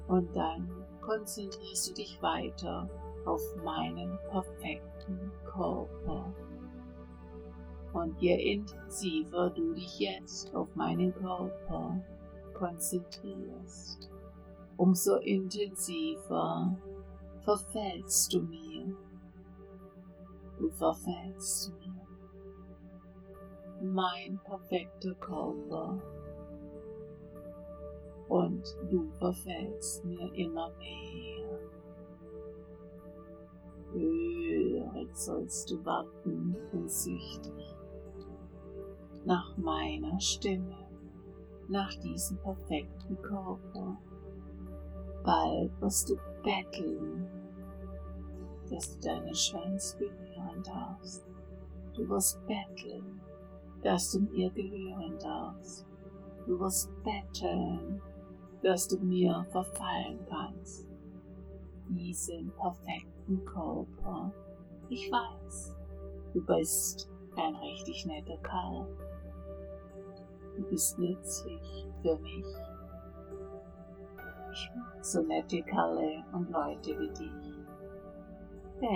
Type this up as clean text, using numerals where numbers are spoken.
Und dann konzentrierst du dich weiter auf meinen perfekten Körper. Und je intensiver du dich jetzt auf meinen Körper konzentrierst, umso intensiver verfällst du mir. Du verfällst mir. Mein perfekter Körper. Und du verfällst mir immer mehr. Hörig sollst du warten und süchtig nach meiner Stimme, nach diesem perfekten Körper. Bald wirst du betteln, dass du deinen Schwanz berühren darfst. Du wirst betteln, dass du mir gehören darfst. Du wirst betteln, dass du mir verfallen kannst. Diesen perfekten Körper. Ich weiß, du bist ein richtig netter Kerl. Du bist nützlich für mich. Ich mag so nette Kerle und Leute wie dich.